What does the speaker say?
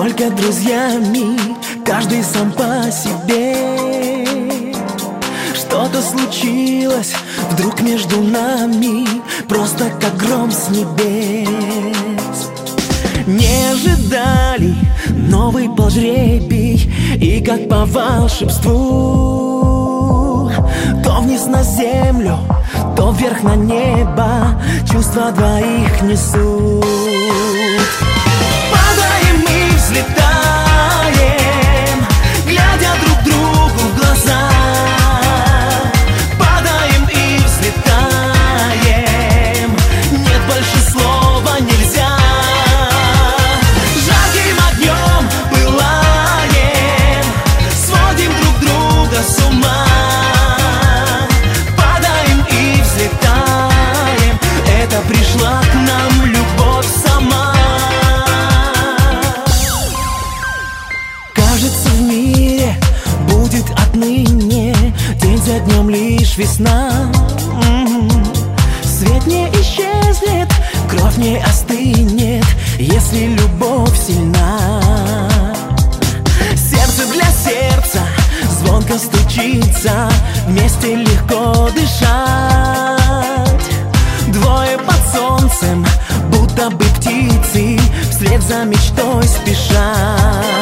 только друзьями, каждый сам по себе. Что-то случилось вдруг между нами, просто как гром с небес. Не ожидали, новый пал жребий, и как по волшебству то вниз на землю, то вверх на небо чувства двоих несут. Падаем и взлетаем, глядя друг другу в глаза. Падаем и взлетаем, нет больше слова нельзя. Жарким огнем пылаем, сводим друг друга с ума. Падаем и взлетаем, это пришла к нам любовь сама. Кажется, в мире будет отныне день за днем лишь весна. Свет не исчезнет, кровь не остынет, если любовь сильна. Сердце для сердца звонко стучится, вместе легко дышать. Двое под солнцем, будто бы птицы, вслед за мечтой спешат.